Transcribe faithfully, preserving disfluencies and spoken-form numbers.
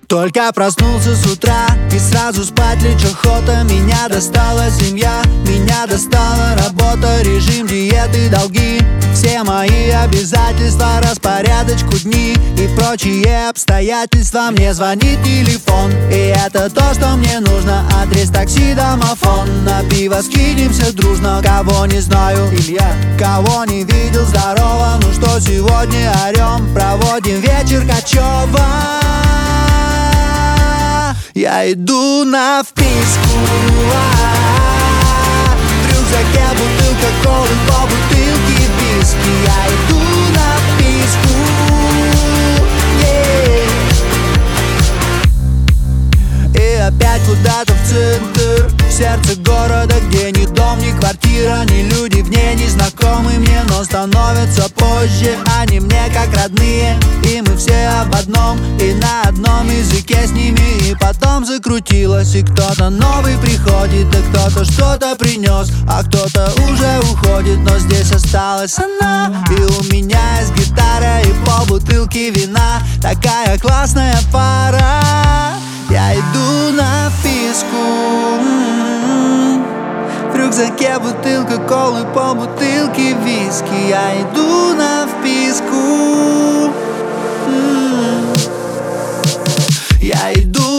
Только проснулся с утра и сразу спать лечь охота. Меня достала семья, меня достала работа, режим, диеты, долги, все мои обязательства, распорядочку дни и прочие обстоятельства. Мне звонит телефон, и это то, что мне нужно. Адрес, такси, домофон. На пиво скинемся дружно. Кого не знаю, Илья, кого не видел, здорово. Ну что, сегодня орем, проводим вечер Качева. Я иду на вписку, а-а-а. В рюкзаке бутылка колы, по бутылке виски. Я иду на вписку, yeah. И опять куда-то в центр, в сердце города, где ни дом, ни квартира, ни люди в ней незнакомы мне, но становятся позже. Они мне как родные, и мы все об одном, и на одном языке с ними. И потом закрутилось, и кто-то новый приходит, да кто-то что-то принес, а кто-то уже уходит. Но здесь осталась она, и у меня есть гитара и полбутылки вина. Такая классная пара. Я иду на вписку, в рюкзаке бутылка колы, полбутылки виски. Я иду на вписку, я иду